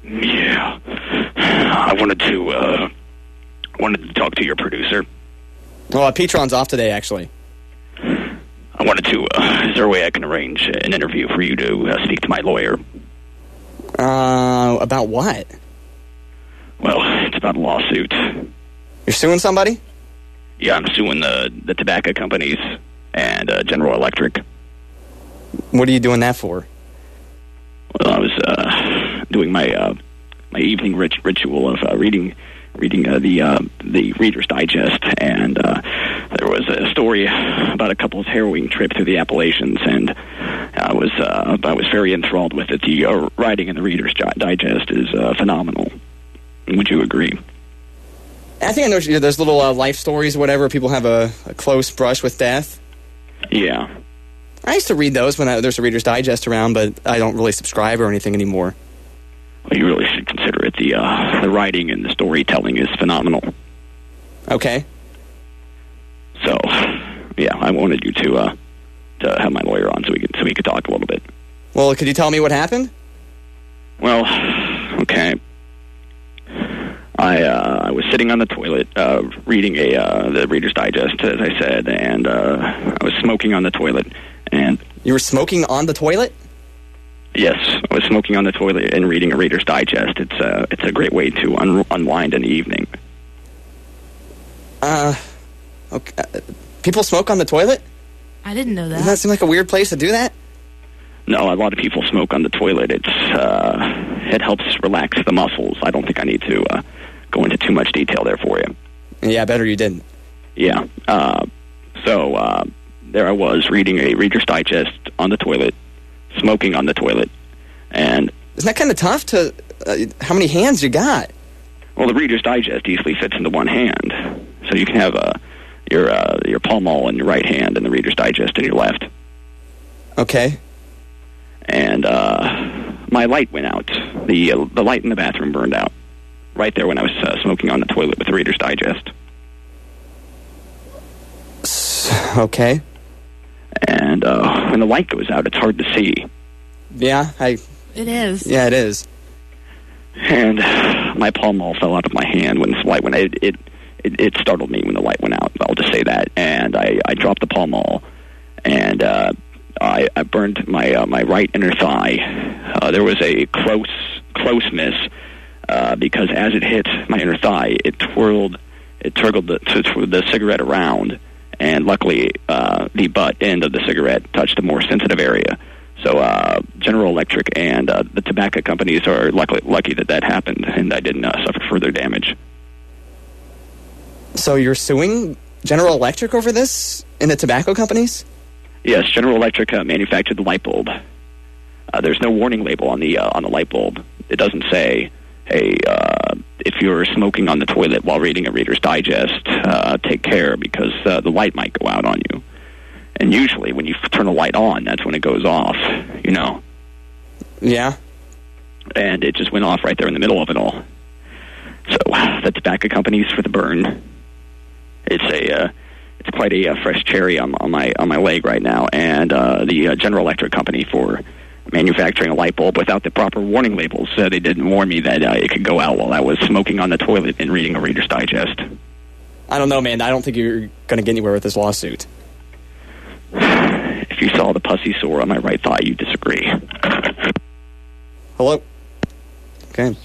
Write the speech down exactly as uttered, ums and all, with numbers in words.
Yeah. I wanted to, uh, wanted to talk to your producer. Well, uh, Petron's off today, actually. I wanted to, uh, is there a way I can arrange an interview for you to uh, speak to my lawyer? Uh, about what? Well, it's about a lawsuit. You're suing somebody? Yeah, I'm suing the, the tobacco companies and uh, General Electric. What are you doing that for? Well, I was uh, doing my uh, my evening rit- ritual of uh, reading reading uh, the uh, the Reader's Digest, and uh, there was a story about a couple's harrowing trip through the Appalachians, and I was uh, I was very enthralled with it. The uh, writing in the Reader's Digest is uh, phenomenal. Would you agree? I think I know you- there's little uh, life stories or whatever. People have a, a close brush with death. Yeah. I used to read those when I, there's a Reader's Digest around, but I don't really subscribe or anything anymore. Well, you really should consider it. The uh, the writing and the storytelling is phenomenal. Okay. So, yeah, I wanted you to uh, to have my lawyer on so we could so we could talk a little bit. Well, could you tell me what happened? Well, okay. I uh, I was sitting on the toilet uh, reading a uh, the Reader's Digest, as I said, and uh, I was smoking on the toilet. And you were smoking on the toilet? Yes, I was smoking on the toilet and reading a Reader's Digest. It's a it's a great way to un- unwind in the evening. Uh, okay. People smoke on the toilet? I didn't know that. Doesn't that seem like a weird place to do that? No, a lot of people smoke on the toilet. It's uh, it helps relax the muscles. I don't think I need to uh, go into too much detail there for you. Yeah, better you didn't. Yeah. Uh, so uh, there I was reading a Reader's Digest on the toilet, smoking on the toilet, and isn't that kind of tough to? Uh, how many hands you got? Well, the Reader's Digest easily fits into one hand, so you can have uh, your uh, your Pall Mall in your right hand and the Reader's Digest in your left. Okay. And uh, my light went out. The uh, the light in the bathroom burned out right there when I was uh, smoking on the toilet with the Reader's Digest. Okay. And uh, when the light goes out, it's hard to see. Yeah, I... It is. Yeah, it is. And my Pall Mall fell out of my hand when this light went out. It, it, it, it startled me when the light went out. I'll just say that. And I, I dropped the Pall Mall, and uh, I, I burned my uh, my right inner thigh. Uh, there was a close close miss uh, because as it hit my inner thigh, it twirled it twirled the, t- the cigarette around, and luckily uh, the butt end of the cigarette touched a more sensitive area. So uh, General Electric and uh, the tobacco companies are lucky, lucky that that happened, and I didn't uh, suffer further damage. So you're suing General Electric over this and the tobacco companies? Yes, General Electric uh, manufactured the light bulb. Uh, there's no warning label on the uh, on the light bulb. It doesn't say, "Hey, uh, if you're smoking on the toilet while reading a Reader's Digest, uh, take care because uh, the light might go out on you." And usually, when you f- turn a light on, that's when it goes off. You know. Yeah. And it just went off right there in the middle of it all. So the tobacco companies for the burn. It's a. Uh, It's quite a uh, fresh cherry on, on my on my leg right now, and uh, the uh, General Electric company for manufacturing a light bulb without the proper warning labels. Uh, they didn't warn me that uh, it could go out while I was smoking on the toilet and reading a Reader's Digest. I don't know, man. I don't think you're going to get anywhere with this lawsuit. If you saw the pussy sore on my right thigh, you'd disagree. Hello? Okay.